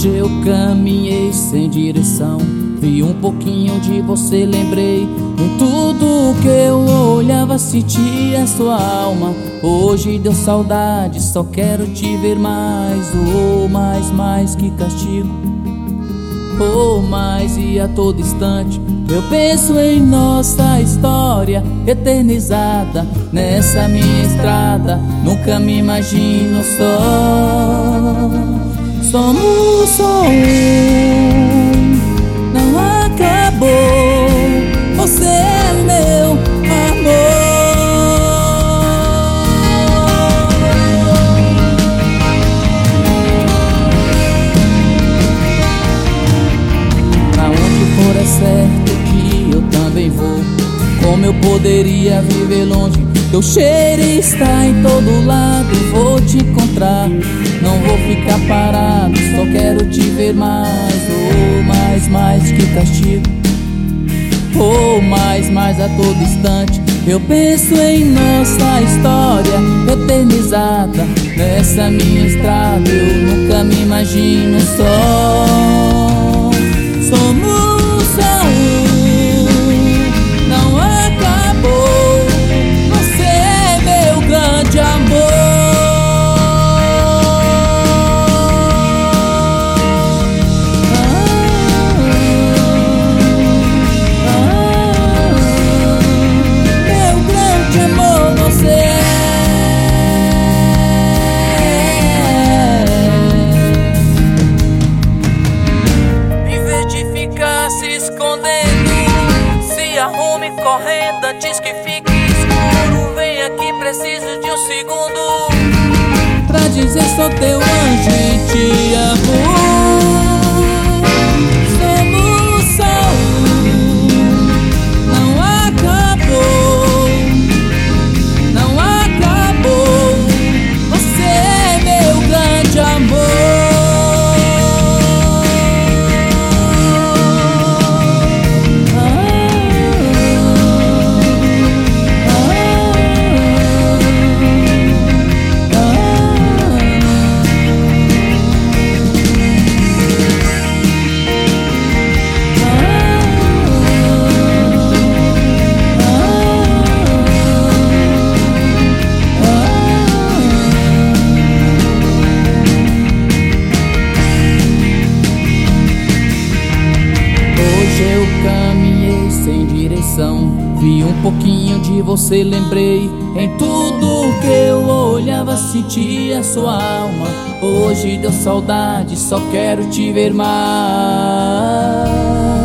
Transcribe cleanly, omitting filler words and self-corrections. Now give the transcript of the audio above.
Hoje eu caminhei sem direção, vi um pouquinho de você, lembrei. Em tudo que eu olhava sentia sua alma. Hoje deu saudade, só quero te ver mais. Oh, mais que castigo. Oh, mais e a todo instante eu penso em nossa história eternizada nessa minha estrada. Nunca me imagino só. Somos só um, não acabou. Você é meu amor. Pra onde for é certo que eu também vou. Como eu poderia viver longe? Teu cheiro está em todo lado, vou te encontrar. Não vou ficar parado, só quero te ver mais. Oh, mais que castigo. Oh, mais a todo instante eu penso em nossa história eternizada nessa minha estrada. Eu nunca me imagino só. Somos só um, não acabou. Você é meu grande amor. Correndo antes que fique escuro. Vem aqui, preciso de um segundo pra dizer sou teu anjo e te amo. Somos só um, não acabou. Não acabou. Você é meu grande amor. Eu caminhei sem direção, vi um pouquinho de você, lembrei. Em tudo que eu olhava sentia sua alma. Hoje deu saudade, só quero te ver mais.